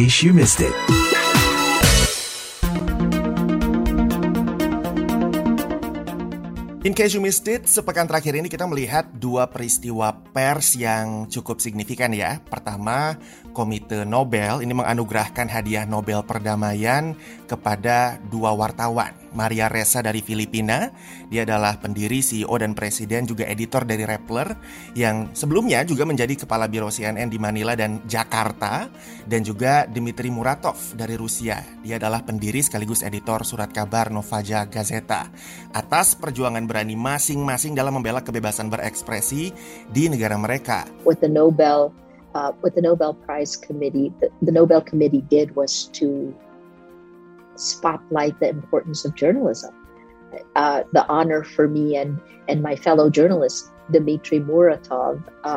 case you missed it. In case you missed it, sepekan terakhir ini kita melihat dua peristiwa pers yang cukup signifikan ya. Pertama, Komite Nobel ini menganugerahkan hadiah Nobel Perdamaian kepada dua wartawan. Maria Ressa dari Filipina, dia adalah pendiri, CEO dan presiden juga editor dari Rappler yang sebelumnya juga menjadi kepala biro CNN di Manila dan Jakarta, dan juga Dmitry Muratov dari Rusia. Dia adalah pendiri sekaligus editor surat kabar Novaya Gazeta. Atas perjuangan berani masing-masing dalam membela kebebasan berekspresi di negara mereka. What the Nobel Prize Committee, the Nobel Committee did was to spotlight the importance of journalism. The honor for me and my fellow journalist Dmitry Muratov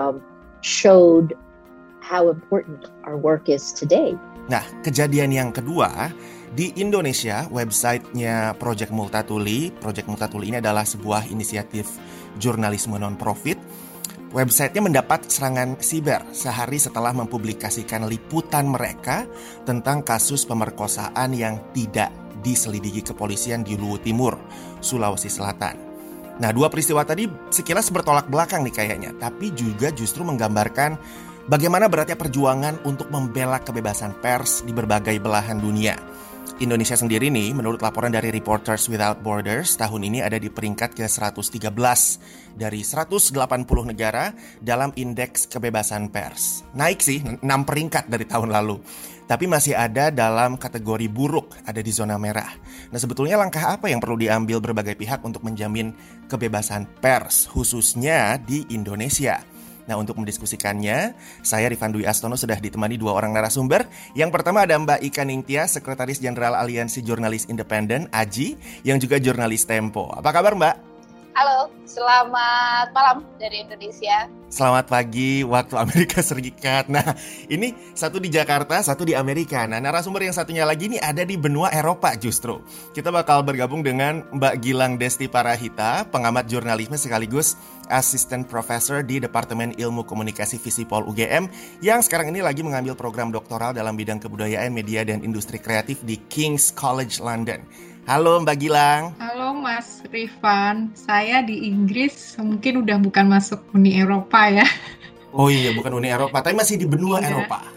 showed how important our work is today. Nah, kejadian yang kedua, di Indonesia, websitenya Project Multatuli. Project Multatuli ini adalah sebuah inisiatif jurnalisme non-profit. Websitenya mendapat serangan siber sehari setelah mempublikasikan liputan mereka tentang kasus pemerkosaan yang tidak diselidiki kepolisian di Luwu Timur, Sulawesi Selatan. Nah, dua peristiwa tadi sekilas bertolak belakang nih kayaknya, tapi juga justru menggambarkan bagaimana beratnya perjuangan untuk membela kebebasan pers di berbagai belahan dunia. Indonesia sendiri nih, menurut laporan dari Reporters Without Borders, tahun ini ada di peringkat ke-113 dari 180 negara dalam indeks kebebasan pers. Naik sih, 6 peringkat dari tahun lalu. Tapi masih ada dalam kategori buruk, ada di zona merah. Nah, sebetulnya langkah apa yang perlu diambil berbagai pihak untuk menjamin kebebasan pers, khususnya di Indonesia? Nah, untuk mendiskusikannya, saya Rifan Dwi Astono sudah ditemani dua orang narasumber. Yang pertama ada Mbak Ika Ningtyas, Sekretaris Jenderal Aliansi Jurnalis Independen, AJI, yang juga jurnalis Tempo. Apa kabar, Mbak? Halo, selamat malam dari Indonesia. Selamat pagi waktu Amerika Serikat. Nah, ini satu di Jakarta, satu di Amerika. Nah, narasumber yang satunya lagi ini ada di benua Eropa justru. Kita bakal bergabung dengan Mbak Gilang Desti Parahita, pengamat jurnalisme sekaligus Assistant Professor di Departemen Ilmu Komunikasi Visipol UGM, yang sekarang ini lagi mengambil program doktoral dalam bidang kebudayaan, media, dan industri kreatif di King's College London. Halo Mbak Gilang. Halo Mas Rifan, saya di Inggris, mungkin udah bukan masuk Uni Eropa ya. Oh iya, bukan Uni Eropa, tapi masih di benua Eropa.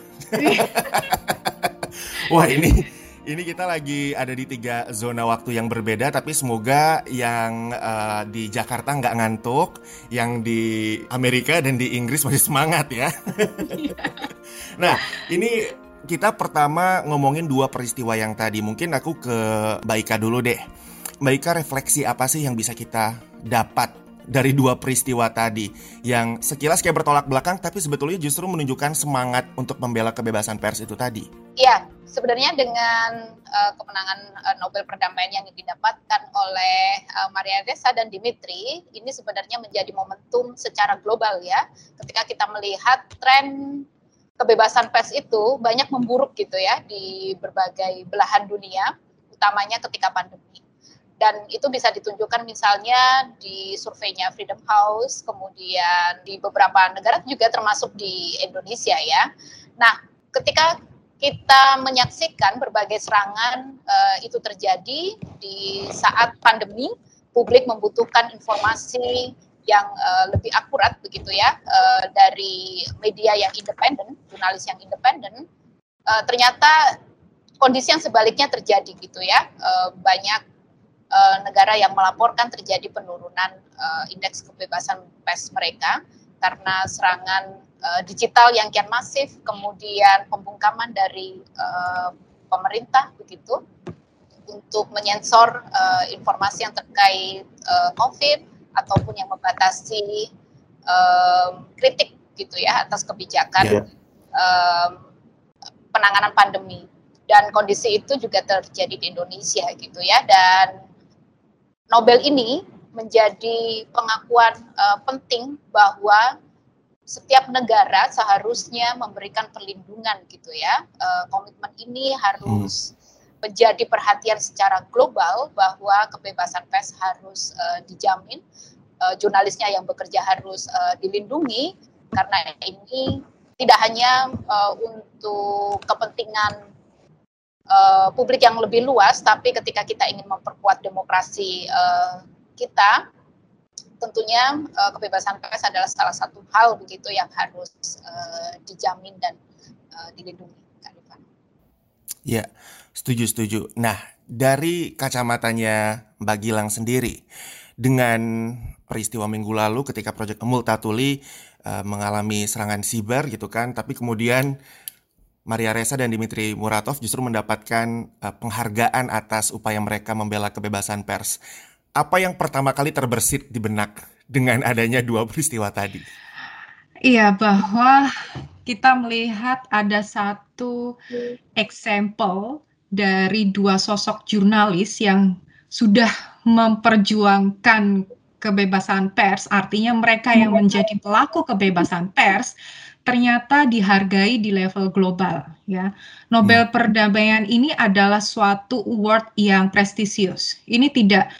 Wah, ini kita lagi ada di 3 zona waktu yang berbeda, tapi semoga yang di Jakarta nggak ngantuk, yang di Amerika dan di Inggris masih semangat ya. Nah, ini kita pertama ngomongin dua peristiwa yang tadi. Mungkin aku ke Mbak Ika dulu deh. Mbak Ika, refleksi apa sih yang bisa kita dapat dari dua peristiwa tadi yang sekilas kayak bertolak belakang tapi sebetulnya justru menunjukkan semangat untuk membela kebebasan pers itu tadi? Iya, sebenarnya dengan kemenangan Nobel Perdamaian yang didapatkan oleh Maria Ressa dan Dmitry, ini sebenarnya menjadi momentum secara global ya. Ketika kita melihat tren kebebasan pers itu banyak memburuk gitu ya di berbagai belahan dunia, utamanya ketika pandemi. Dan itu bisa ditunjukkan misalnya di surveinya Freedom House, kemudian di beberapa negara juga termasuk di Indonesia ya. Nah, ketika kita menyaksikan berbagai serangan itu terjadi di saat pandemi, publik membutuhkan informasi yang lebih akurat begitu ya dari media yang independen, jurnalis yang independen. Ternyata kondisi yang sebaliknya terjadi gitu ya. Banyak negara yang melaporkan terjadi penurunan indeks kebebasan pers mereka karena serangan digital yang kian masif, kemudian pembungkaman dari pemerintah begitu untuk menyensor informasi yang terkait COVID ataupun yang membatasi kritik gitu ya atas kebijakan penanganan pandemi. Dan kondisi itu juga terjadi di Indonesia gitu ya. Dan Nobel ini menjadi pengakuan penting bahwa setiap negara seharusnya memberikan perlindungan gitu ya. Komitmen ini harus menjadi perhatian secara global bahwa kebebasan pers harus dijamin, jurnalisnya yang bekerja harus dilindungi, karena ini tidak hanya untuk kepentingan publik yang lebih luas, tapi ketika kita ingin memperkuat demokrasi kita, tentunya kebebasan pers adalah salah satu hal begitu yang harus dijamin dan dilindungi. Ya, setuju. Nah, dari kacamatanya Mbak Gilang sendiri, dengan peristiwa minggu lalu ketika Project Multatuli mengalami serangan siber gitu kan, tapi kemudian Maria Ressa dan Dmitry Muratov justru mendapatkan penghargaan atas upaya mereka membela kebebasan pers. Apa yang pertama kali terbersit di benak dengan adanya dua peristiwa tadi? Iya, bahwa kita melihat ada satu example dari dua sosok jurnalis yang sudah memperjuangkan kebebasan pers, artinya mereka yang menjadi pelaku kebebasan pers, ternyata dihargai di level global, ya. Nobel Perdamaian ini adalah suatu award yang prestisius. Ini tidak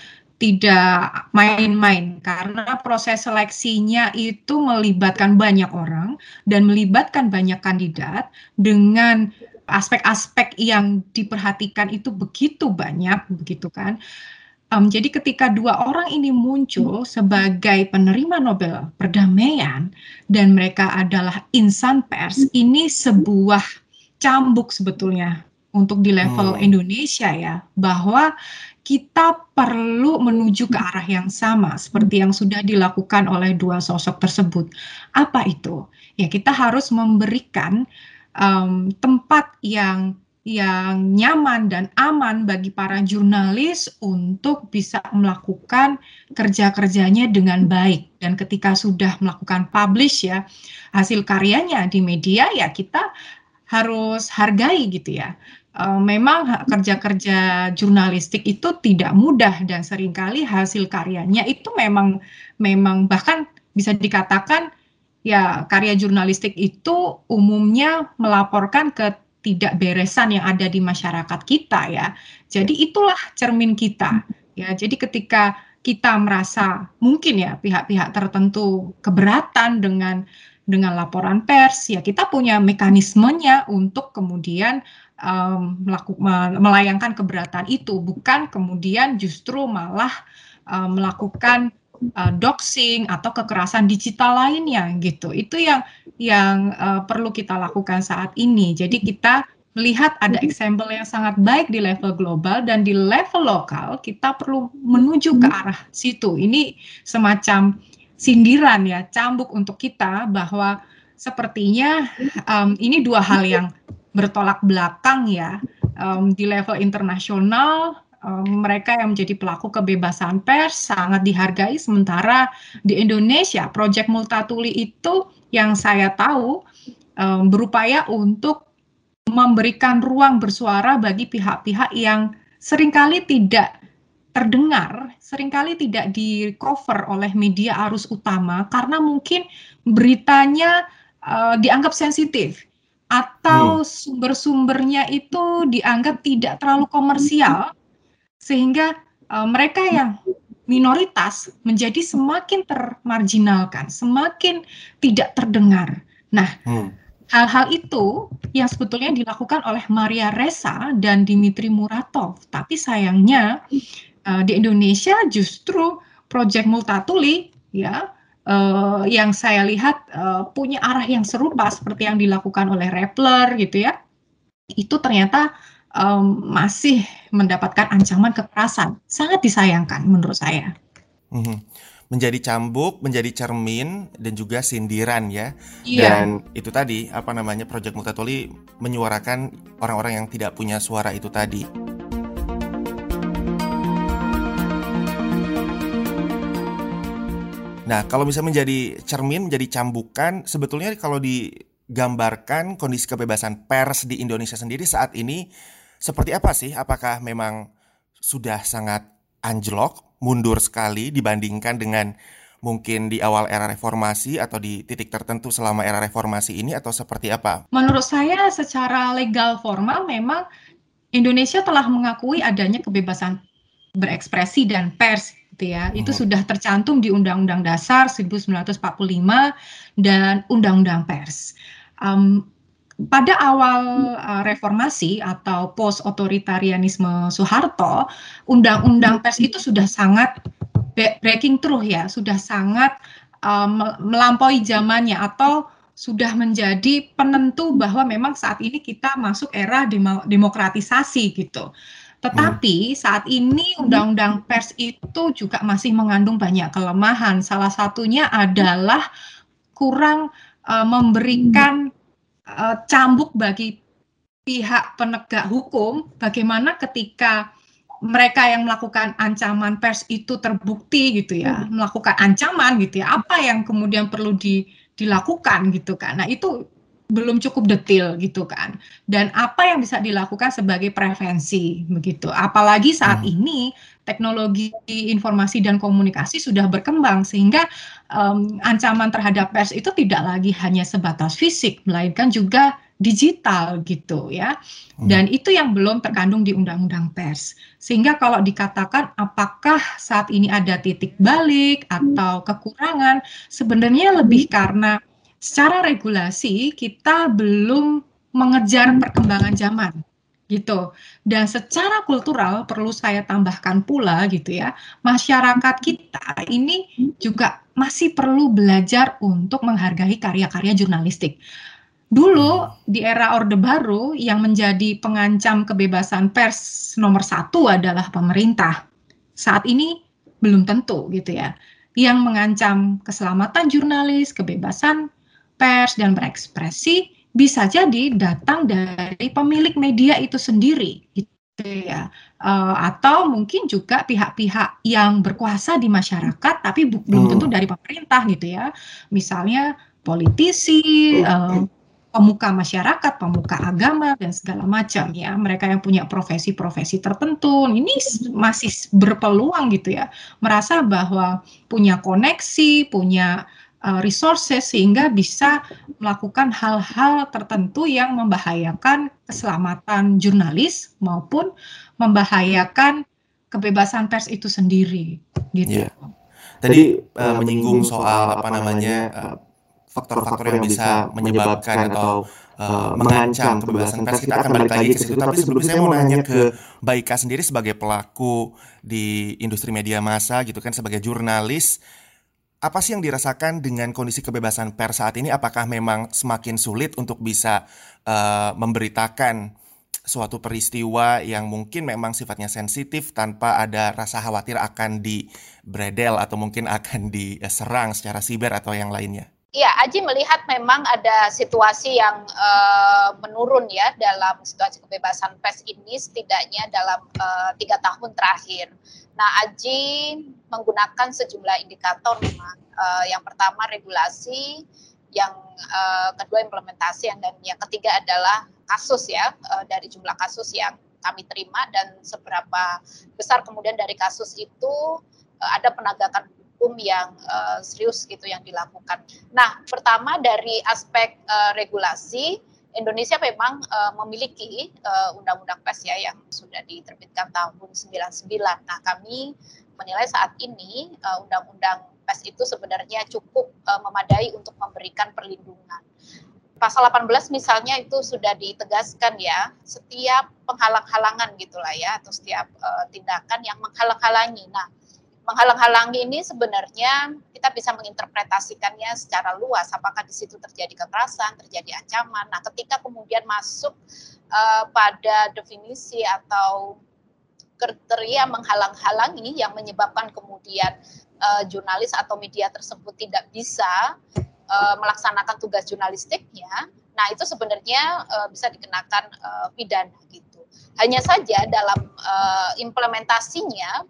main-main karena proses seleksinya itu melibatkan banyak orang dan melibatkan banyak kandidat dengan aspek-aspek yang diperhatikan itu begitu banyak, begitu kan. Jadi ketika dua orang ini muncul sebagai penerima Nobel Perdamaian dan mereka adalah insan pers, ini sebuah cambuk sebetulnya untuk di level Indonesia ya, bahwa kita perlu menuju ke arah yang sama seperti yang sudah dilakukan oleh dua sosok tersebut. Apa itu? Ya, kita harus memberikan tempat yang nyaman dan aman bagi para jurnalis untuk bisa melakukan kerja-kerjanya dengan baik. Dan ketika sudah melakukan publish ya, hasil karyanya di media ya kita harus hargai gitu ya. Memang kerja-kerja jurnalistik itu tidak mudah dan seringkali hasil karyanya itu memang bahkan bisa dikatakan ya karya jurnalistik itu umumnya melaporkan ke tidak beresan yang ada di masyarakat kita ya. Jadi itulah cermin kita ya. Jadi ketika kita merasa mungkin ya pihak-pihak tertentu keberatan dengan laporan pers ya kita punya mekanismenya untuk kemudian melayangkan keberatan itu, bukan kemudian justru malah melakukan doxing atau kekerasan digital lainnya gitu. Itu yang perlu kita lakukan saat ini. Jadi kita melihat ada example yang sangat baik di level global dan di level lokal kita perlu menuju ke arah situ. Ini semacam sindiran ya, cambuk untuk kita bahwa sepertinya ini dua hal yang bertolak belakang ya. Di level internasional mereka yang menjadi pelaku kebebasan pers sangat dihargai, sementara di Indonesia Project Multatuli itu yang saya tahu berupaya untuk memberikan ruang bersuara bagi pihak-pihak yang seringkali tidak terdengar, seringkali tidak di-cover oleh media arus utama karena mungkin beritanya dianggap sensitif atau sumber-sumbernya itu dianggap tidak terlalu komersial, sehingga mereka yang minoritas menjadi semakin termarginalkan, semakin tidak terdengar. Nah, hal-hal itu yang sebetulnya dilakukan oleh Maria Ressa dan Dmitry Muratov, tapi sayangnya di Indonesia justru Project Multatuli ya yang saya lihat punya arah yang serupa seperti yang dilakukan oleh Rappler gitu ya, itu ternyata masih mendapatkan ancaman kekerasan. Sangat disayangkan menurut saya. Menjadi cambuk, menjadi cermin, dan juga sindiran ya. Iya. Dan itu tadi, Project Multatuli menyuarakan orang-orang yang tidak punya suara itu tadi. Nah, kalau misalnya menjadi cermin, menjadi cambukan, sebetulnya kalau digambarkan kondisi kebebasan pers di Indonesia sendiri saat ini seperti apa sih? Apakah memang sudah sangat anjlok, mundur sekali dibandingkan dengan mungkin di awal era reformasi atau di titik tertentu selama era reformasi ini, atau seperti apa? Menurut saya secara legal formal memang Indonesia telah mengakui adanya kebebasan berekspresi dan pers gitu ya. Itu sudah tercantum di Undang-Undang Dasar 1945 dan Undang-Undang Pers. pada awal reformasi atau post otoritarianisme Soeharto, undang-undang pers itu sudah sangat breaking through ya, sudah sangat melampaui zamannya atau sudah menjadi penentu bahwa memang saat ini kita masuk era demokratisasi gitu. Tetapi saat ini undang-undang pers itu juga masih mengandung banyak kelemahan. Salah satunya adalah kurang memberikan cambuk bagi pihak penegak hukum, bagaimana ketika mereka yang melakukan ancaman pers itu terbukti gitu ya, melakukan ancaman gitu ya, apa yang kemudian perlu dilakukan gitu kan. Nah itu belum cukup detail gitu kan. Dan apa yang bisa dilakukan sebagai prevensi begitu. Apalagi saat ini teknologi informasi dan komunikasi sudah berkembang sehingga ancaman terhadap pers itu tidak lagi hanya sebatas fisik, melainkan juga digital gitu ya. Dan itu yang belum terkandung di undang-undang pers. Sehingga kalau dikatakan apakah saat ini ada titik balik atau kekurangan, sebenarnya lebih karena secara regulasi kita belum mengejar perkembangan zaman gitu. Dan secara kultural perlu saya tambahkan pula gitu ya, masyarakat kita ini juga masih perlu belajar untuk menghargai karya-karya jurnalistik. Dulu di era Orde Baru yang menjadi pengancam kebebasan pers nomor 1 adalah pemerintah. Saat ini belum tentu gitu ya. Yang mengancam keselamatan jurnalis, kebebasan pers dan berekspresi bisa jadi datang dari pemilik media itu sendiri gitu ya. Atau mungkin juga pihak-pihak yang berkuasa di masyarakat tapi belum tentu dari pemerintah gitu ya. Misalnya politisi, pemuka masyarakat, pemuka agama dan segala macam ya. Mereka yang punya profesi-profesi tertentu ini masih berpeluang gitu ya. Merasa bahwa punya koneksi, punya resources sehingga bisa melakukan hal-hal tertentu yang membahayakan keselamatan jurnalis maupun membahayakan kebebasan pers itu sendiri gitu. Yeah. Tadi menyinggung soal apa namanya faktor-faktor yang bisa menyebabkan atau mengancam kebebasan pers. Kita akan balik lagi ke situ. Tapi sebelumnya saya mau nanya ke Mbak Ika sendiri sebagai pelaku di industri media massa gitu kan, sebagai jurnalis. Apa sih yang dirasakan dengan kondisi kebebasan pers saat ini? Apakah memang semakin sulit untuk bisa memberitakan suatu peristiwa yang mungkin memang sifatnya sensitif tanpa ada rasa khawatir akan dibredel atau mungkin akan diserang secara siber atau yang lainnya? Ya, Aji melihat memang ada situasi yang menurun ya dalam situasi kebebasan pers ini setidaknya dalam 3 tahun terakhir. Nah, Aji menggunakan sejumlah indikator memang. Yang pertama regulasi, yang kedua implementasi, dan yang ketiga adalah kasus ya, dari jumlah kasus yang kami terima dan seberapa besar kemudian dari kasus itu ada penegakan hukum yang serius gitu yang dilakukan. Nah, pertama dari aspek regulasi, Indonesia memang memiliki undang-undang pers ya yang sudah diterbitkan tahun 99. Nah, kami menilai saat ini undang-undang pers itu sebenarnya cukup memadai untuk memberikan perlindungan. Pasal 18 misalnya itu sudah ditegaskan ya, setiap penghalang-halangan gitulah ya, atau setiap tindakan yang menghalang-halangi. Nah, menghalang-halangi ini sebenarnya kita bisa menginterpretasikannya secara luas, apakah di situ terjadi kekerasan, terjadi ancaman. Nah, ketika kemudian masuk pada definisi atau kriteria menghalang-halangi yang menyebabkan kemudian jurnalis atau media tersebut tidak bisa melaksanakan tugas jurnalistiknya, nah itu sebenarnya bisa dikenakan pidana gitu. Hanya saja dalam implementasinya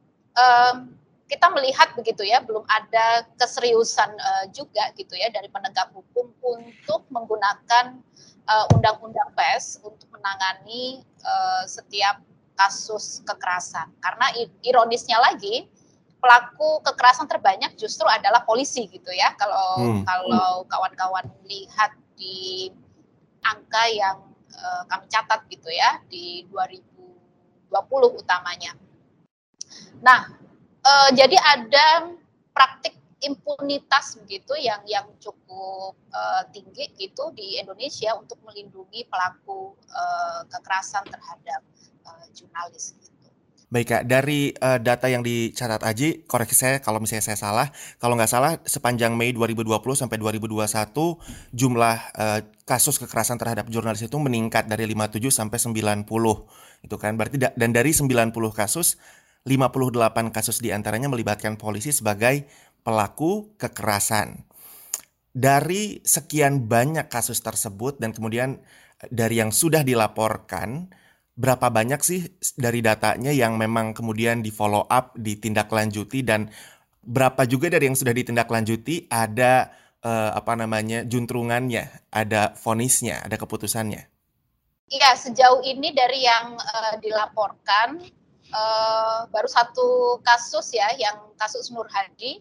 kita melihat begitu ya, belum ada keseriusan juga gitu ya dari penegak hukum untuk menggunakan undang-undang pers untuk menangani setiap kasus kekerasan. Karena ironisnya lagi, pelaku kekerasan terbanyak justru adalah polisi gitu ya. Kalau kawan-kawan melihat di angka yang kami catat gitu ya di 2020 utamanya. Nah, jadi ada praktik impunitas begitu yang cukup tinggi gitu di Indonesia untuk melindungi pelaku kekerasan terhadap jurnalis gitu. Baik Kak, dari data yang dicatat Aji, koreksi saya kalau misalnya saya salah. Kalau nggak salah, sepanjang Mei 2020 sampai 2021, jumlah kasus kekerasan terhadap jurnalis itu meningkat dari 57 sampai 90. Itu kan berarti dan dari 90 kasus, 58 kasus diantaranya melibatkan polisi sebagai pelaku kekerasan. Dari sekian banyak kasus tersebut dan kemudian dari yang sudah dilaporkan, berapa banyak sih dari datanya yang memang kemudian di follow up, ditindaklanjuti, dan berapa juga dari yang sudah ditindaklanjuti ada juntrungannya, ada vonisnya, ada keputusannya? Iya, sejauh ini dari yang dilaporkan baru satu kasus ya, yang kasus Nur Hadi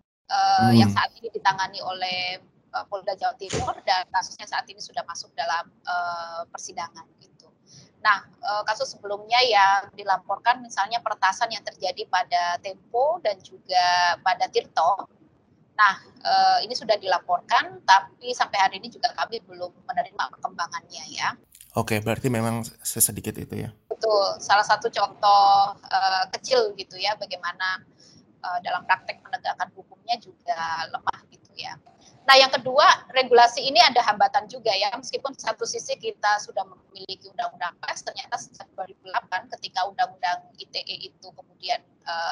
yang saat ini ditangani oleh Polda Jawa Timur, dan kasusnya saat ini sudah masuk dalam persidangan gitu. Nah, kasus sebelumnya yang dilaporkan misalnya peretasan yang terjadi pada Tempo dan juga pada Tirto. Nah, ini sudah dilaporkan, tapi sampai hari ini juga kami belum menerima perkembangannya ya. Oke, berarti memang sesedikit itu ya. Betul, salah satu contoh kecil gitu ya, bagaimana dalam praktek penegakan hukumnya juga lemah gitu ya. Nah, yang kedua, regulasi ini ada hambatan juga ya, meskipun di satu sisi kita sudah memiliki undang-undang pers, ternyata sejak 2008 ketika undang-undang ITE itu kemudian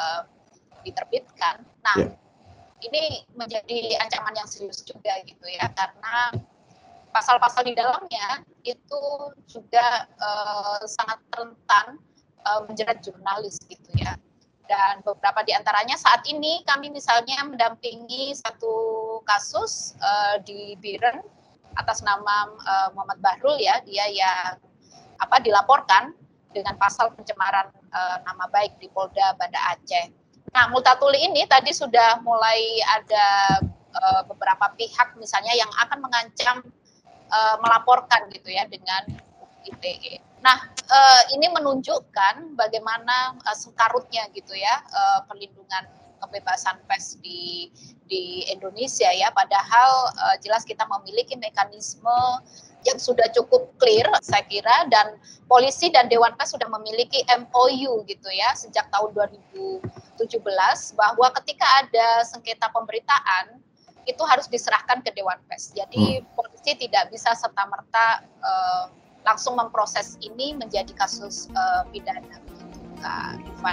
diterbitkan. Nah, ini menjadi ancaman yang serius juga gitu ya, karena pasal-pasal di dalamnya itu juga sangat rentan menjerat jurnalis gitu ya. Dan beberapa di antaranya saat ini kami misalnya mendampingi satu kasus di Biren atas nama Muhammad Bahrul ya, dia yang dilaporkan dengan pasal pencemaran nama baik di Polda Banda Aceh. Nah, Multatuli ini tadi sudah mulai ada beberapa pihak misalnya yang akan mengancam melaporkan gitu ya dengan ITE. Nah, ini menunjukkan bagaimana sengkarutnya gitu ya perlindungan kebebasan pers di Indonesia ya. Padahal jelas kita memiliki mekanisme yang sudah cukup clear saya kira, dan polisi dan Dewan Pers sudah memiliki MOU gitu ya sejak tahun 2017 bahwa ketika ada sengketa pemberitaan itu harus diserahkan ke Dewan Pers. Jadi polisi tidak bisa serta-merta langsung memproses ini menjadi kasus pidana begitu, Kak Ivan.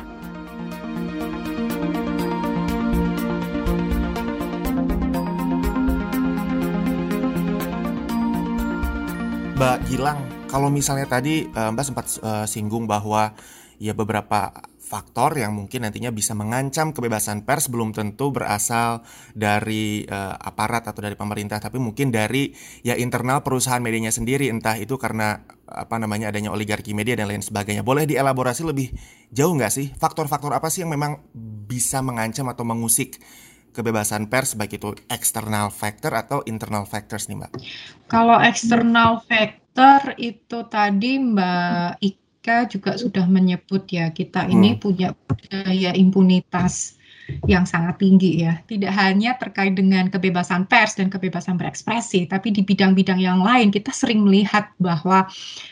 Mbak Gilang, kalau misalnya tadi Mbak sempat singgung bahwa ya beberapa faktor yang mungkin nantinya bisa mengancam kebebasan pers belum tentu berasal dari aparat atau dari pemerintah, tapi mungkin dari ya internal perusahaan medianya sendiri, entah itu karena adanya oligarki media dan lain sebagainya. Boleh dielaborasi lebih jauh nggak sih faktor-faktor apa sih yang memang bisa mengancam atau mengusik kebebasan pers, baik itu external factor atau internal factors nih Mbak? Kalau external factor itu tadi Mbak Ika juga sudah menyebut ya, kita ini punya budaya impunitas yang sangat tinggi ya. Tidak hanya terkait dengan kebebasan pers dan kebebasan berekspresi, tapi di bidang-bidang yang lain kita sering melihat bahwa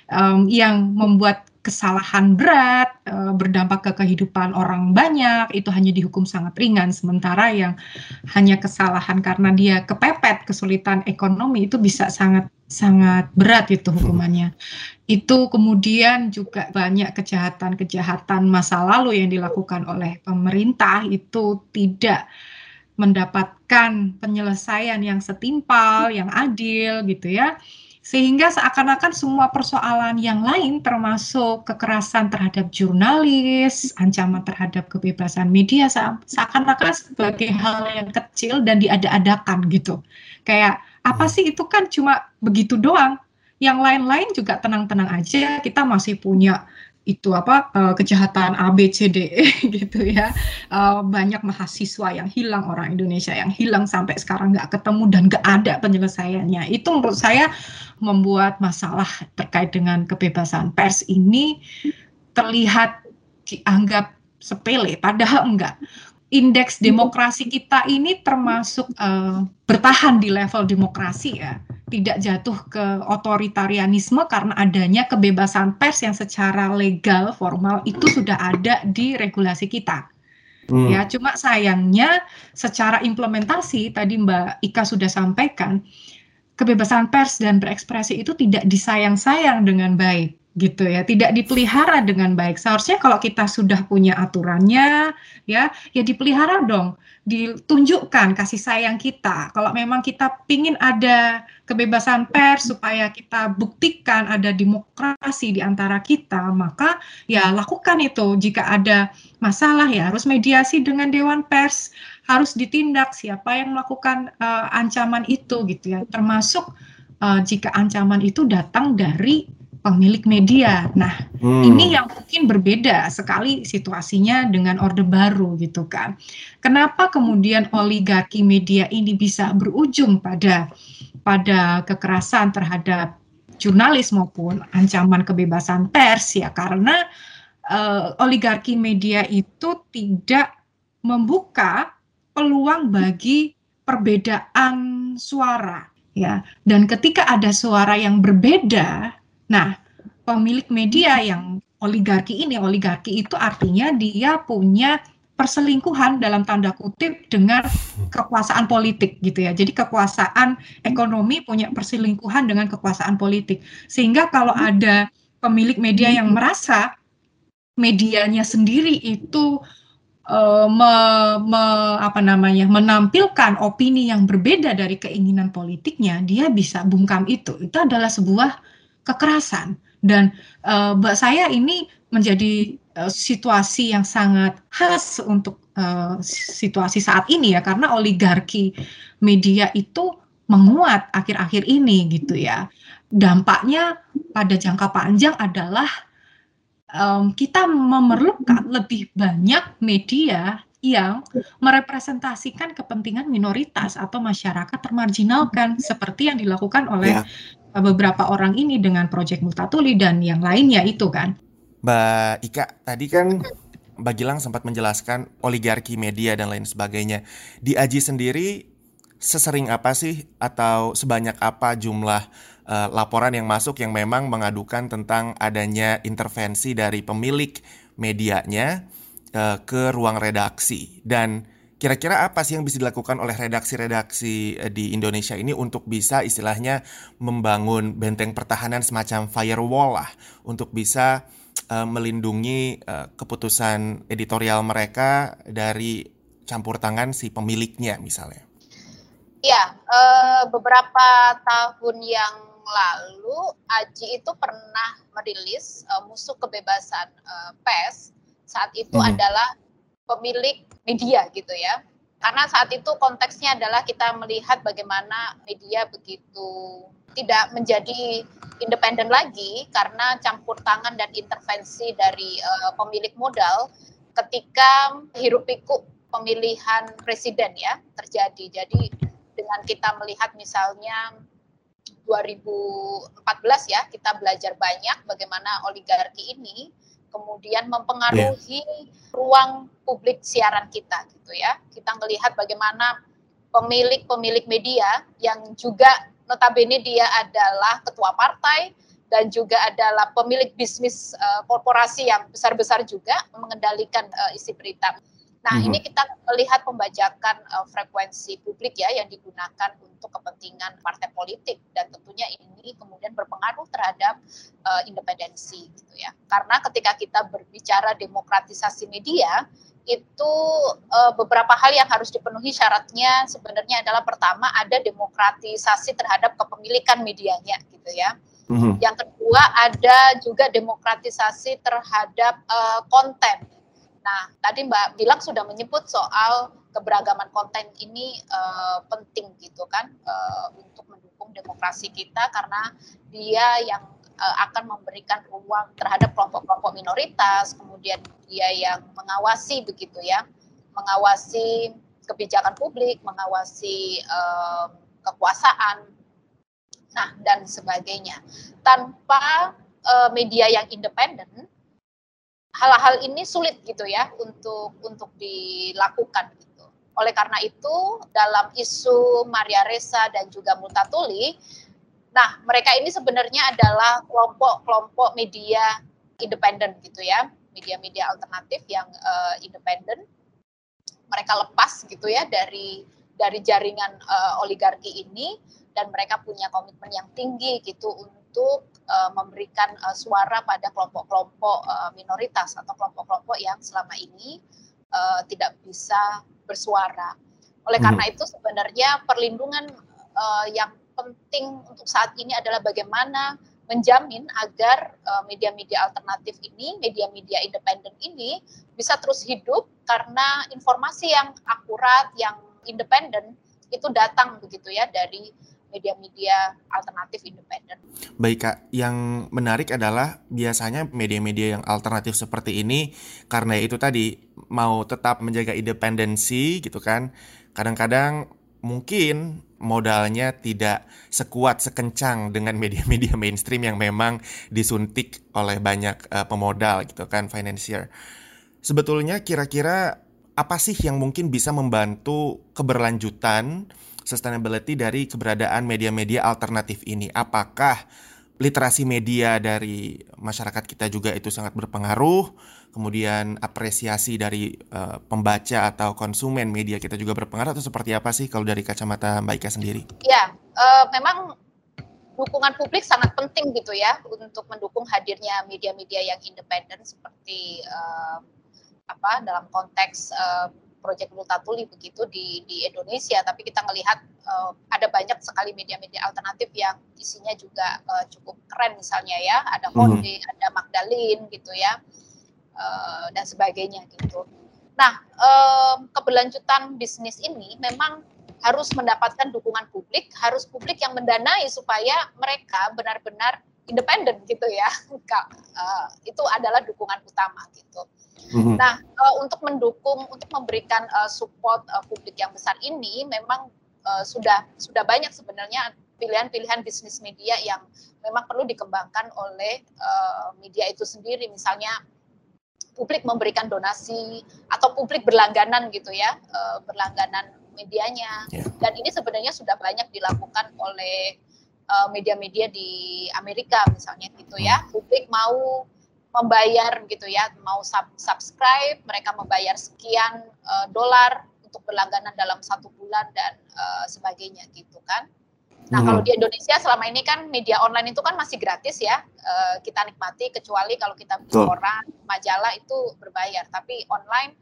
yang membuat kesalahan berat, berdampak ke kehidupan orang banyak, itu hanya dihukum sangat ringan, sementara yang hanya kesalahan karena dia kepepet, kesulitan ekonomi, itu bisa sangat berat itu hukumannya. Itu kemudian juga banyak kejahatan-kejahatan masa lalu yang dilakukan oleh pemerintah itu tidak mendapatkan penyelesaian yang setimpal, yang adil gitu ya. Sehingga seakan-akan semua persoalan yang lain termasuk kekerasan terhadap jurnalis, ancaman terhadap kebebasan media seakan-akan sebagai hal yang kecil dan diada-adakan gitu. Kayak apa sih, itu kan cuma begitu doang. Yang lain-lain juga tenang-tenang aja, kita masih punya itu kejahatan ABCDE gitu ya, banyak mahasiswa yang hilang, orang Indonesia yang hilang sampai sekarang nggak ketemu dan nggak ada penyelesaiannya. Itu menurut saya membuat masalah terkait dengan kebebasan pers ini terlihat dianggap sepele, padahal enggak. indeks demokrasi kita ini termasuk bertahan di level demokrasi ya, tidak jatuh ke otoritarianisme karena adanya kebebasan pers yang secara legal formal itu sudah ada di regulasi kita. Ya, cuma sayangnya secara implementasi tadi Mbak Ika sudah sampaikan, kebebasan pers dan berekspresi itu tidak disayang-sayang dengan baik gitu ya, tidak dipelihara dengan baik. Seharusnya kalau kita sudah punya aturannya ya dipelihara dong, ditunjukkan kasih sayang kita. Kalau memang kita pingin ada kebebasan pers supaya kita buktikan ada demokrasi di antara kita, maka ya lakukan itu. Jika ada masalah ya harus mediasi dengan Dewan Pers, harus ditindak siapa yang melakukan ancaman itu gitu ya, termasuk jika ancaman itu datang dari pemilik media. Nah, ini yang mungkin berbeda sekali situasinya dengan Orde Baru gitu kan. Kenapa kemudian oligarki media ini bisa berujung pada kekerasan terhadap jurnalis maupun ancaman kebebasan pers ya, karena oligarki media itu tidak membuka peluang bagi perbedaan suara ya, dan ketika ada suara yang berbeda, nah pemilik media yang oligarki itu artinya dia punya perselingkuhan dalam tanda kutip dengan kekuasaan politik gitu ya. Jadi kekuasaan ekonomi punya perselingkuhan dengan kekuasaan politik, sehingga kalau ada pemilik media yang merasa medianya sendiri itu menampilkan opini yang berbeda dari keinginan politiknya, dia bisa bungkam itu. Itu adalah sebuah kekerasan. Dan buat saya ini menjadi situasi yang sangat khas untuk situasi saat ini ya, karena oligarki media itu menguat akhir-akhir ini gitu ya. Dampaknya pada jangka panjang adalah kita memerlukan lebih banyak media yang merepresentasikan kepentingan minoritas atau masyarakat termarginalkan seperti yang dilakukan oleh beberapa orang ini dengan Project Multatuli dan yang lainnya itu kan. Mbak Ika, tadi kan Mbak Gilang sempat menjelaskan oligarki media dan lain sebagainya. Di AJI sendiri sesering apa sih atau sebanyak apa jumlah laporan yang masuk yang memang mengadukan tentang adanya intervensi dari pemilik medianya ke ruang redaksi, dan kira-kira apa sih yang bisa dilakukan oleh redaksi-redaksi di Indonesia ini untuk bisa istilahnya membangun benteng pertahanan semacam firewall lah untuk bisa melindungi keputusan editorial mereka dari campur tangan si pemiliknya misalnya. Ya, beberapa tahun yang lalu AJI itu pernah merilis musuh kebebasan pers. Saat itu adalah pemilik media gitu ya. Karena saat itu konteksnya adalah kita melihat bagaimana media begitu tidak menjadi independen lagi karena campur tangan dan intervensi dari pemilik modal ketika hiruk-pikuk pemilihan presiden ya terjadi. Jadi dengan kita melihat misalnya 2014 ya, kita belajar banyak bagaimana oligarki ini kemudian mempengaruhi ruang publik siaran kita gitu ya. Kita melihat bagaimana pemilik media yang juga notabene dia adalah ketua partai dan juga adalah pemilik bisnis korporasi yang besar-besar juga mengendalikan isi berita. Nah, ini kita melihat pembajakan frekuensi publik ya yang digunakan untuk kepentingan partai politik, dan tentunya ini kemudian berpengaruh terhadap independensi gitu ya. Karena ketika kita berbicara demokratisasi media, itu beberapa hal yang harus dipenuhi syaratnya sebenarnya adalah pertama ada demokratisasi terhadap kepemilikan medianya gitu ya. Yang kedua ada juga demokratisasi terhadap konten. Nah, tadi Mbak Gilang sudah menyebut soal keberagaman konten ini penting gitu kan untuk mendukung demokrasi kita karena dia yang akan memberikan ruang terhadap kelompok-kelompok minoritas, kemudian dia yang mengawasi begitu ya, mengawasi kebijakan publik, mengawasi kekuasaan, nah dan sebagainya. Tanpa media yang independen, hal-hal ini sulit gitu ya untuk dilakukan gitu. Oleh karena itu dalam isu Maria Ressa dan juga Multatuli, nah mereka ini sebenarnya adalah kelompok media independen gitu ya, media-media alternatif yang independen. Mereka lepas gitu ya dari jaringan oligarki ini, dan mereka punya komitmen yang tinggi gitu untuk memberikan suara pada kelompok-kelompok minoritas atau kelompok-kelompok yang selama ini tidak bisa bersuara. Oleh karena itu sebenarnya perlindungan yang penting untuk saat ini adalah bagaimana menjamin agar media-media alternatif ini, media-media independen ini bisa terus hidup, karena informasi yang akurat, yang independen itu datang begitu ya dari media-media alternatif independen. Baik Kak, yang menarik adalah biasanya media-media yang alternatif seperti ini, karena itu tadi mau tetap menjaga independensi gitu kan, kadang-kadang mungkin modalnya tidak sekuat, sekencang dengan media-media mainstream yang memang disuntik oleh banyak pemodal gitu kan, financier. Sebetulnya kira-kira apa sih yang mungkin bisa membantu keberlanjutan sustainability dari keberadaan media-media alternatif ini? Apakah literasi media dari masyarakat kita juga itu sangat berpengaruh? Kemudian apresiasi dari pembaca atau konsumen media kita juga berpengaruh, atau seperti apa sih kalau dari kacamata Mbak Ika sendiri? Ya, memang dukungan publik sangat penting gitu ya untuk mendukung hadirnya media-media yang independen seperti dalam konteks Project Multatuli begitu di Indonesia. Tapi kita melihat ada banyak sekali media-media alternatif yang isinya juga cukup keren, misalnya ya, ada Konde, ada Magdalene gitu ya, dan sebagainya gitu. Nah, keberlanjutan bisnis ini memang harus mendapatkan dukungan publik, harus publik yang mendanai supaya mereka benar-benar independen gitu ya. Itu adalah dukungan utama gitu. Nah, untuk mendukung, untuk memberikan support publik yang besar ini, memang sudah banyak sebenarnya pilihan-pilihan bisnis media yang memang perlu dikembangkan oleh media itu sendiri. Misalnya publik memberikan donasi atau publik berlangganan gitu ya, berlangganan medianya. Dan ini sebenarnya sudah banyak dilakukan oleh media-media di Amerika misalnya gitu ya. Publik mau membayar gitu ya, mau subscribe, mereka membayar sekian dolar untuk berlangganan dalam 1 bulan dan sebagainya gitu kan. Nah, kalau di Indonesia selama ini kan media online itu kan masih gratis ya, kita nikmati, kecuali kalau kita beli koran, majalah itu berbayar, tapi online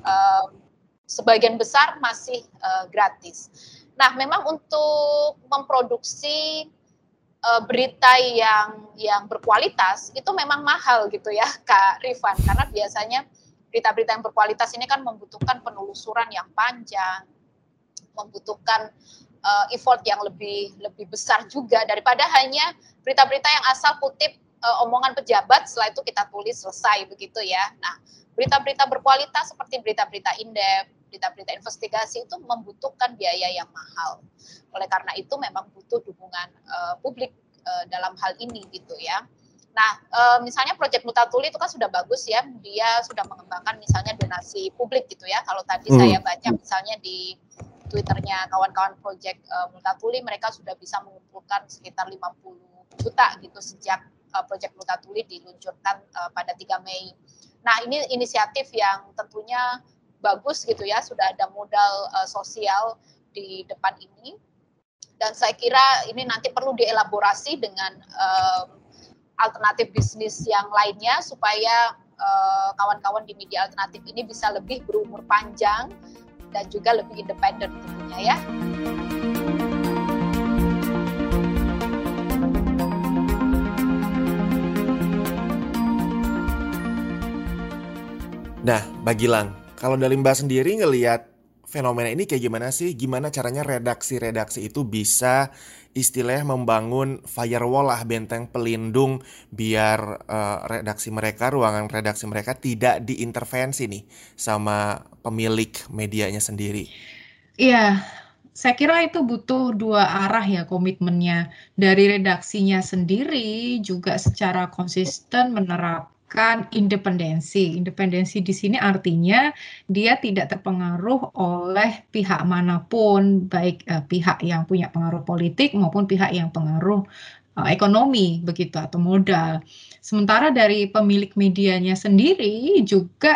sebagian besar masih gratis. Nah, memang untuk memproduksi berita yang berkualitas itu memang mahal gitu ya Kak Rifan, karena biasanya berita-berita yang berkualitas ini kan membutuhkan penelusuran yang panjang, membutuhkan effort yang lebih besar juga daripada hanya berita-berita yang asal kutip omongan pejabat, setelah itu kita tulis selesai begitu ya. Nah, berita-berita berkualitas seperti berita-berita in-depth, berita-berita investigasi itu membutuhkan biaya yang mahal. Oleh karena itu memang butuh dukungan publik dalam hal ini gitu ya. Nah, misalnya Project Multatuli itu kan sudah bagus ya, dia sudah mengembangkan misalnya donasi publik gitu ya. Kalau tadi saya baca misalnya di Twitternya kawan-kawan Project Multatuli, mereka sudah bisa mengumpulkan sekitar 50 juta gitu sejak Project Multatuli diluncurkan pada 3 Mei. Nah, ini inisiatif yang tentunya bagus gitu ya, sudah ada modal sosial di depan ini. Dan saya kira ini nanti perlu dielaborasi dengan alternatif bisnis yang lainnya supaya kawan-kawan di media alternatif ini bisa lebih berumur panjang dan juga lebih independen tentunya ya. Nah, Mbak Gilang, kalau dari Mbak sendiri ngelihat fenomena ini kayak gimana sih? Gimana caranya redaksi-redaksi itu bisa istilahnya membangun firewall lah, benteng pelindung biar redaksi mereka, ruangan redaksi mereka tidak diintervensi nih sama pemilik medianya sendiri? Iya, saya kira itu butuh 2 arah ya komitmennya. Dari redaksinya sendiri juga secara konsisten menggunakan independensi. Independensi di sini artinya dia tidak terpengaruh oleh pihak manapun, baik pihak yang punya pengaruh politik maupun pihak yang pengaruh ekonomi begitu atau modal. Sementara dari pemilik medianya sendiri juga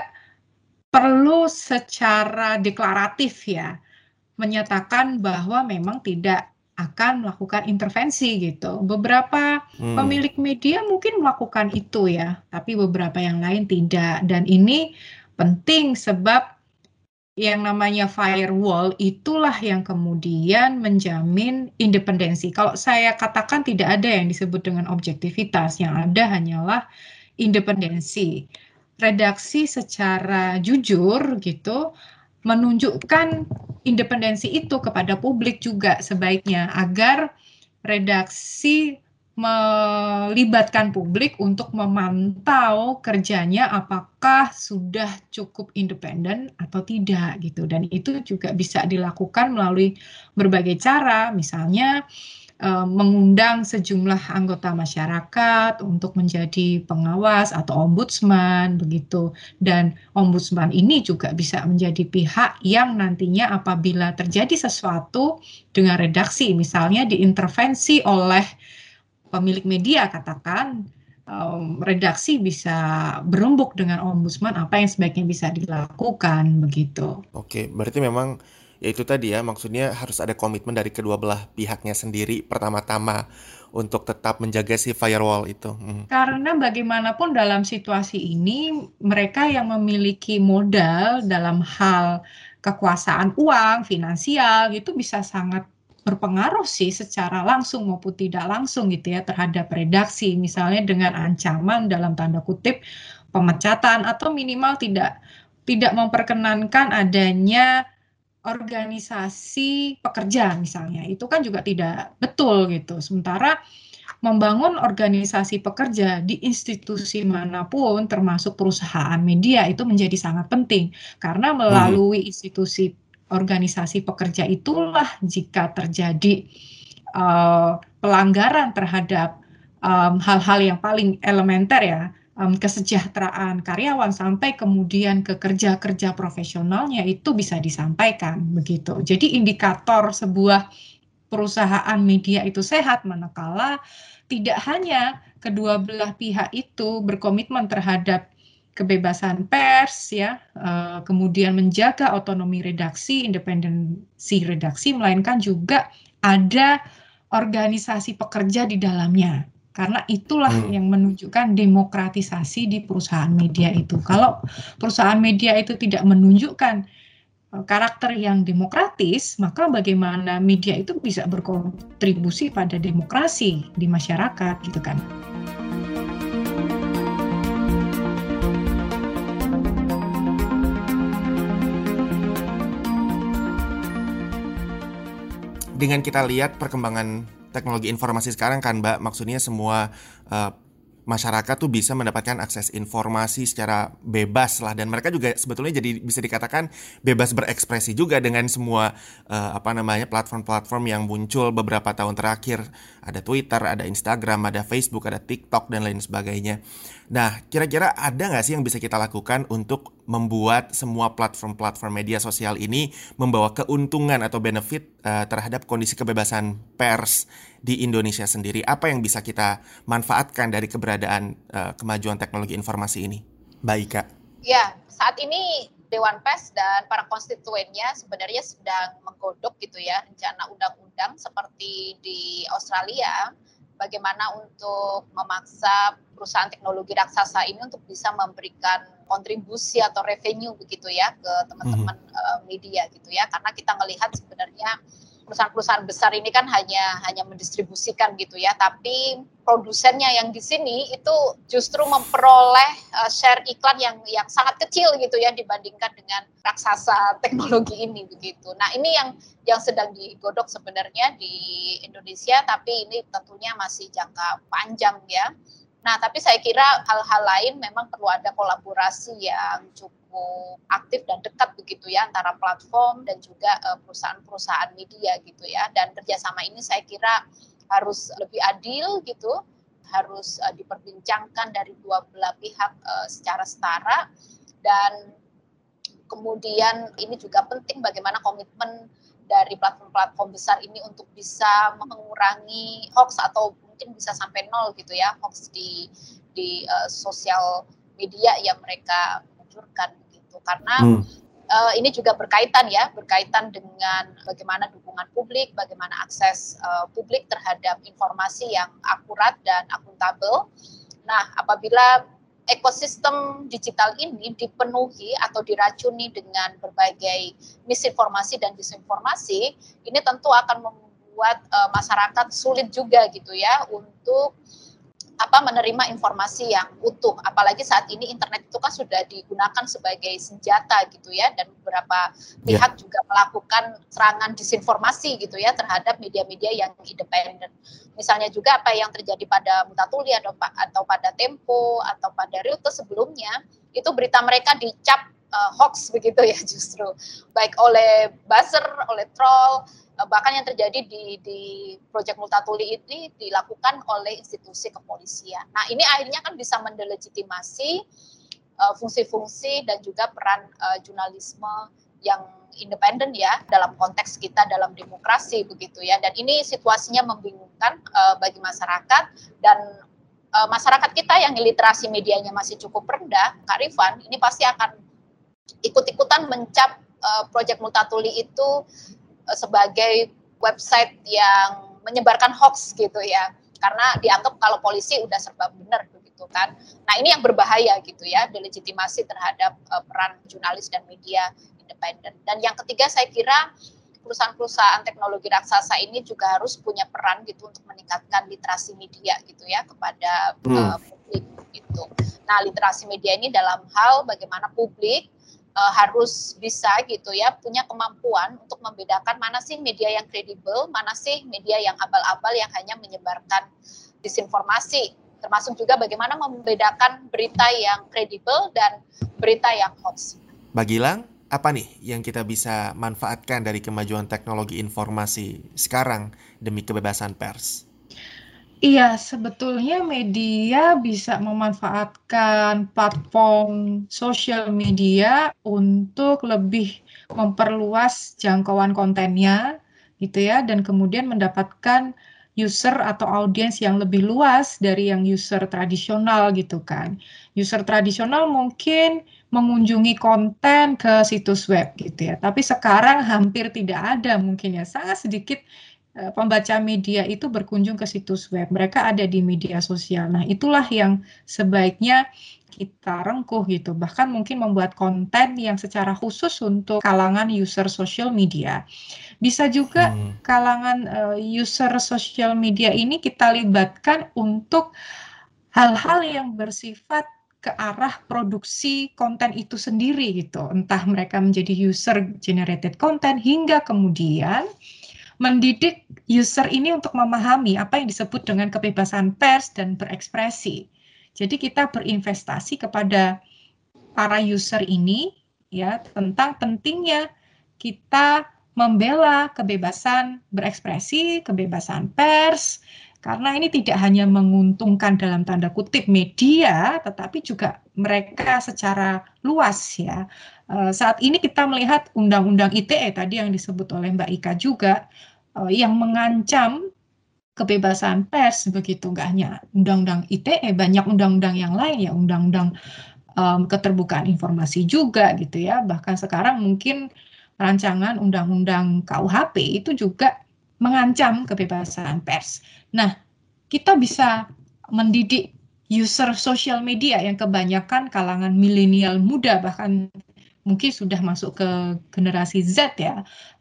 perlu secara deklaratif ya menyatakan bahwa memang tidak akan melakukan intervensi gitu. Beberapa pemilik media mungkin melakukan itu ya, tapi beberapa yang lain tidak. Dan ini penting sebab yang namanya firewall itulah yang kemudian menjamin independensi. Kalau saya katakan tidak ada yang disebut dengan objektivitas, yang ada hanyalah independensi. Redaksi secara jujur gitu menunjukkan independensi itu kepada publik juga sebaiknya agar redaksi melibatkan publik untuk memantau kerjanya apakah sudah cukup independen atau tidak gitu, dan itu juga bisa dilakukan melalui berbagai cara, misalnya mengundang sejumlah anggota masyarakat untuk menjadi pengawas atau ombudsman begitu, dan ombudsman ini juga bisa menjadi pihak yang nantinya apabila terjadi sesuatu dengan redaksi misalnya diintervensi oleh pemilik media katakan, redaksi bisa berembuk dengan ombudsman apa yang sebaiknya bisa dilakukan begitu. Oke, berarti memang ya itu tadi ya, maksudnya harus ada komitmen dari kedua belah pihaknya sendiri pertama-tama untuk tetap menjaga si firewall itu. Karena bagaimanapun dalam situasi ini, mereka yang memiliki modal dalam hal kekuasaan uang, finansial, itu bisa sangat berpengaruh sih secara langsung maupun tidak langsung gitu ya terhadap redaksi. Misalnya dengan ancaman dalam tanda kutip pemecatan atau minimal tidak memperkenankan adanya organisasi pekerja misalnya. Itu kan juga tidak betul gitu. Sementara membangun organisasi pekerja di institusi manapun termasuk perusahaan media itu menjadi sangat penting karena melalui institusi organisasi pekerja itulah jika terjadi pelanggaran terhadap hal-hal yang paling elementer ya, kesejahteraan karyawan sampai kemudian ke kerja-kerja profesionalnya itu bisa disampaikan begitu. Jadi indikator sebuah perusahaan media itu sehat manakala tidak hanya kedua belah pihak itu berkomitmen terhadap kebebasan pers ya, kemudian menjaga otonomi redaksi, independensi redaksi, melainkan juga ada organisasi pekerja di dalamnya. Karena itulah yang menunjukkan demokratisasi di perusahaan media itu. Kalau perusahaan media itu tidak menunjukkan karakter yang demokratis, maka bagaimana media itu bisa berkontribusi pada demokrasi di masyarakat gitu kan. Dengan kita lihat perkembangan teknologi informasi sekarang kan Mbak, maksudnya semua masyarakat tuh bisa mendapatkan akses informasi secara bebas lah, dan mereka juga sebetulnya jadi bisa dikatakan bebas berekspresi juga dengan semua platform-platform yang muncul beberapa tahun terakhir. Ada Twitter, ada Instagram, ada Facebook, ada TikTok dan lain sebagainya. Nah, kira-kira ada nggak sih yang bisa kita lakukan untuk membuat semua platform-platform media sosial ini membawa keuntungan atau benefit terhadap kondisi kebebasan pers di Indonesia sendiri? Apa yang bisa kita manfaatkan dari keberadaan kemajuan teknologi informasi ini? Baik, Kak. Ya, saat ini Dewan Pers dan para konstituennya sebenarnya sedang menggodok gitu ya rencana undang-undang seperti di Australia, bagaimana untuk memaksa perusahaan teknologi raksasa ini untuk bisa memberikan kontribusi atau revenue begitu ya ke teman-teman media gitu ya, karena kita melihat sebenarnya perusahaan-perusahaan besar ini kan hanya mendistribusikan gitu ya, tapi produsennya yang di sini itu justru memperoleh share iklan yang sangat kecil gitu ya dibandingkan dengan raksasa teknologi ini begitu. Nah, ini yang sedang digodok sebenarnya di Indonesia, tapi ini tentunya masih jangka panjang ya. Nah, tapi saya kira hal-hal lain memang perlu ada kolaborasi yang cukup aktif dan dekat begitu ya antara platform dan juga perusahaan-perusahaan media gitu ya. Dan kerjasama ini saya kira harus lebih adil gitu, harus diperbincangkan dari dua belah pihak secara setara. Dan kemudian ini juga penting bagaimana komitmen dari platform-platform besar ini untuk bisa mengurangi hoax atau mungkin bisa sampai nol gitu ya, hoax di sosial media yang mereka munculkan gitu. Karena ini juga berkaitan dengan bagaimana dukungan publik, bagaimana akses publik terhadap informasi yang akurat dan akuntabel. Nah, apabila ekosistem digital ini dipenuhi atau diracuni dengan berbagai misinformasi dan disinformasi, ini tentu akan membuat masyarakat sulit juga gitu ya untuk menerima informasi yang utuh. Apalagi saat ini internet itu kan sudah digunakan sebagai senjata gitu ya, dan beberapa pihak juga melakukan serangan disinformasi gitu ya terhadap media-media yang independen. Misalnya juga apa yang terjadi pada Multatuli atau pada Tempo atau pada Reuters sebelumnya, itu berita mereka dicap hoax begitu ya, justru baik oleh buzzer, oleh troll, bahkan yang terjadi di Project Multatuli ini dilakukan oleh institusi kepolisian. Nah, ini akhirnya kan bisa mendelegitimasi fungsi-fungsi dan juga peran jurnalisme yang independen ya dalam konteks kita dalam demokrasi begitu ya. Dan ini situasinya membingungkan bagi masyarakat, dan masyarakat kita yang literasi medianya masih cukup rendah, Kak Rifan, ini pasti akan ikut-ikutan mencap Project Multatuli itu sebagai website yang menyebarkan hoax gitu ya, karena dianggap kalau polisi udah serba benar begitu kan. Nah, ini yang berbahaya gitu ya, delegitimasi terhadap peran jurnalis dan media independen. Dan yang ketiga, saya kira perusahaan-perusahaan teknologi raksasa ini juga harus punya peran gitu untuk meningkatkan literasi media gitu ya kepada publik gitu. Nah, literasi media ini dalam hal bagaimana publik harus bisa gitu ya punya kemampuan untuk membedakan mana sih media yang kredibel, mana sih media yang abal-abal yang hanya menyebarkan disinformasi, termasuk juga bagaimana membedakan berita yang kredibel dan berita yang hoax. Mbak Gilang, apa nih yang kita bisa manfaatkan dari kemajuan teknologi informasi sekarang demi kebebasan pers? Iya, sebetulnya media bisa memanfaatkan platform sosial media untuk lebih memperluas jangkauan kontennya, gitu ya, dan kemudian mendapatkan user atau audiens yang lebih luas dari yang user tradisional, gitu kan. User tradisional mungkin mengunjungi konten ke situs web, gitu ya, tapi sekarang hampir tidak ada mungkin ya, sangat sedikit pembaca media itu berkunjung ke situs web, mereka ada di media sosial. Nah, itulah yang sebaiknya kita rengkuh gitu, bahkan mungkin membuat konten yang secara khusus untuk kalangan user social media. Bisa juga kalangan user social media ini kita libatkan untuk hal-hal yang bersifat ke arah produksi konten itu sendiri gitu, entah mereka menjadi user generated content hingga kemudian mendidik user ini untuk memahami apa yang disebut dengan kebebasan pers dan berekspresi. Jadi kita berinvestasi kepada para user ini ya tentang pentingnya kita membela kebebasan berekspresi, kebebasan pers, karena ini tidak hanya menguntungkan dalam tanda kutip media, tetapi juga mereka secara luas ya. Saat ini kita melihat Undang-Undang ITE tadi yang disebut oleh Mbak Ika juga, yang mengancam kebebasan pers begitu, nggak hanya Undang-Undang ITE, banyak undang-undang yang lain ya, Undang-Undang keterbukaan informasi juga gitu ya. Bahkan sekarang mungkin rancangan Undang-Undang KUHP itu juga mengancam kebebasan pers. Nah, kita bisa mendidik user social media yang kebanyakan kalangan milenial muda, bahkan mungkin sudah masuk ke generasi Z ya,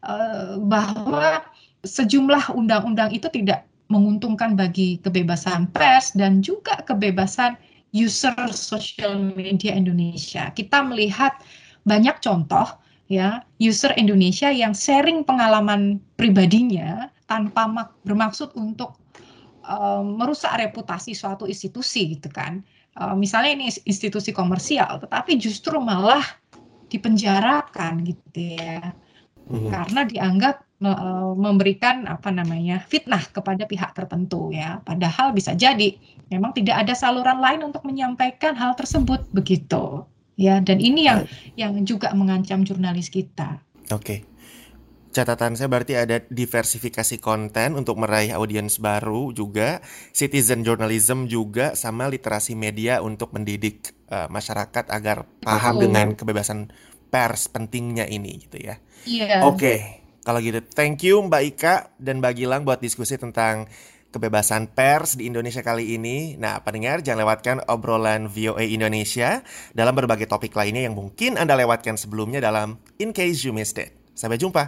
bahwa sejumlah undang-undang itu tidak menguntungkan bagi kebebasan pers dan juga kebebasan user social media Indonesia. Kita melihat banyak contoh ya user Indonesia yang sharing pengalaman pribadinya tanpa bermaksud untuk merusak reputasi suatu institusi gitu kan. Misalnya ini institusi komersial, tetapi justru malah dipenjarakan gitu ya. Karena dianggap memberikan fitnah kepada pihak tertentu ya. Padahal bisa jadi memang tidak ada saluran lain untuk menyampaikan hal tersebut begitu. Ya, dan ini yang juga mengancam jurnalis kita. Oke. Catatan saya berarti ada diversifikasi konten untuk meraih audiens baru juga, citizen journalism juga, sama literasi media untuk mendidik masyarakat agar paham dengan kebebasan pers pentingnya ini gitu ya. Iya. Oke, kalau gitu thank you Mbak Ika dan Mbak Gilang buat diskusi tentang kebebasan pers di Indonesia kali ini. Nah, pendengar jangan lewatkan obrolan VOA Indonesia dalam berbagai topik lainnya yang mungkin Anda lewatkan sebelumnya dalam In Case You Missed It. Sampai jumpa.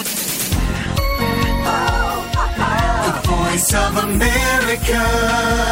The Voice of America.